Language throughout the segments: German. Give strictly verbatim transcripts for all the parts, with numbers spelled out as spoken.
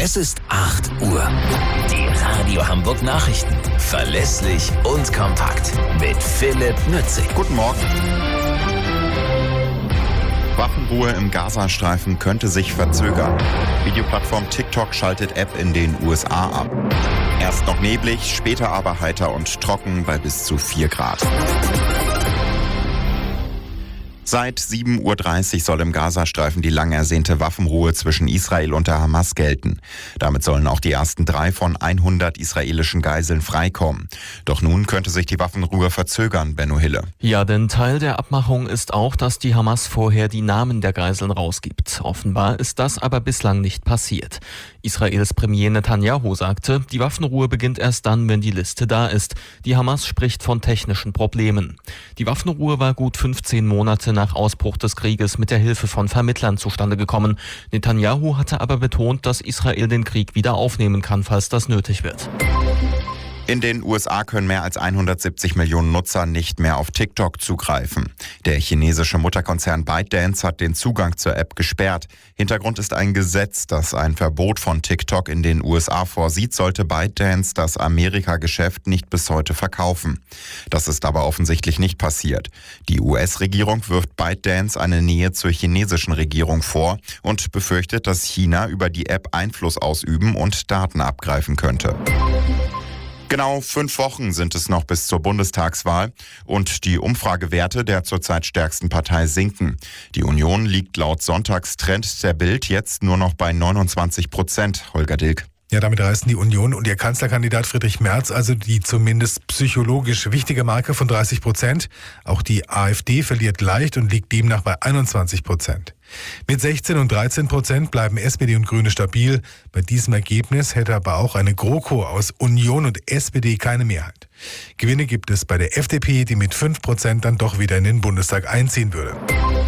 Es ist acht Uhr. Die Radio Hamburg Nachrichten. Verlässlich und kompakt. Mit Philipp Nützig. Guten Morgen. Waffenruhe im Gazastreifen könnte sich verzögern. Videoplattform TikTok schaltet App in den U S A ab. Erst noch neblig, später aber heiter und trocken bei bis zu vier Grad. Seit sieben Uhr dreißig soll im Gazastreifen die lang ersehnte Waffenruhe zwischen Israel und der Hamas gelten. Damit sollen auch die ersten drei von hundert israelischen Geiseln freikommen. Doch nun könnte sich die Waffenruhe verzögern, Benno Hille. Ja, denn Teil der Abmachung ist auch, dass die Hamas vorher die Namen der Geiseln rausgibt. Offenbar ist das aber bislang nicht passiert. Israels Premier Netanyahu sagte, die Waffenruhe beginnt erst dann, wenn die Liste da ist. Die Hamas spricht von technischen Problemen. Die Waffenruhe war gut fünfzehn Monate nach Ausbruch des Krieges mit der Hilfe von Vermittlern zustande gekommen. Netanyahu hatte aber betont, dass Israel den Krieg wieder aufnehmen kann, falls das nötig wird. In den U S A können mehr als hundertsiebzig Millionen Nutzer nicht mehr auf TikTok zugreifen. Der chinesische Mutterkonzern ByteDance hat den Zugang zur App gesperrt. Hintergrund ist ein Gesetz, das ein Verbot von TikTok in den U S A vorsieht, sollte ByteDance das Amerika-Geschäft nicht bis heute verkaufen. Das ist aber offensichtlich nicht passiert. Die U S-Regierung wirft ByteDance eine Nähe zur chinesischen Regierung vor und befürchtet, dass China über die App Einfluss ausüben und Daten abgreifen könnte. Genau fünf Wochen sind es noch bis zur Bundestagswahl und die Umfragewerte der zurzeit stärksten Partei sinken. Die Union liegt laut Sonntagstrend der Bild jetzt nur noch bei neunundzwanzig Prozent. Holger Dilk. Ja, damit reißen die Union und ihr Kanzlerkandidat Friedrich Merz also die zumindest psychologisch wichtige Marke von dreißig Prozent. Auch die AfD verliert leicht und liegt demnach bei einundzwanzig Prozent. Mit sechzehn und dreizehn Prozent bleiben S P D und Grüne stabil. Bei diesem Ergebnis hätte aber auch eine GroKo aus Union und S P D keine Mehrheit. Gewinne gibt es bei der F D P, die mit fünf Prozent dann doch wieder in den Bundestag einziehen würde.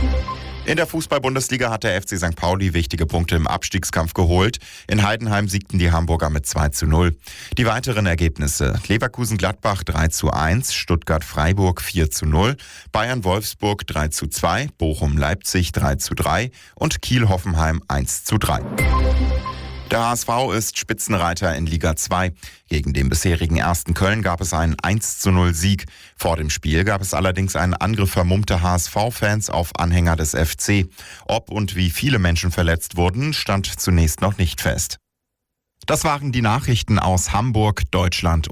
In der Fußball-Bundesliga hat der F C Sankt Pauli wichtige Punkte im Abstiegskampf geholt. In Heidenheim siegten die Hamburger mit zwei zu null. Die weiteren Ergebnisse: Leverkusen-Gladbach drei zu eins, Stuttgart-Freiburg vier zu null, Bayern-Wolfsburg drei zu zwei, Bochum-Leipzig drei zu drei und Kiel-Hoffenheim eins zu drei. Der H S V ist Spitzenreiter in Liga zwei. Gegen den bisherigen ersten Köln gab es einen eins zu null Sieg. Vor dem Spiel gab es allerdings einen Angriff vermummter H S V-Fans auf Anhänger des F C. Ob und wie viele Menschen verletzt wurden, stand zunächst noch nicht fest. Das waren die Nachrichten aus Hamburg, Deutschland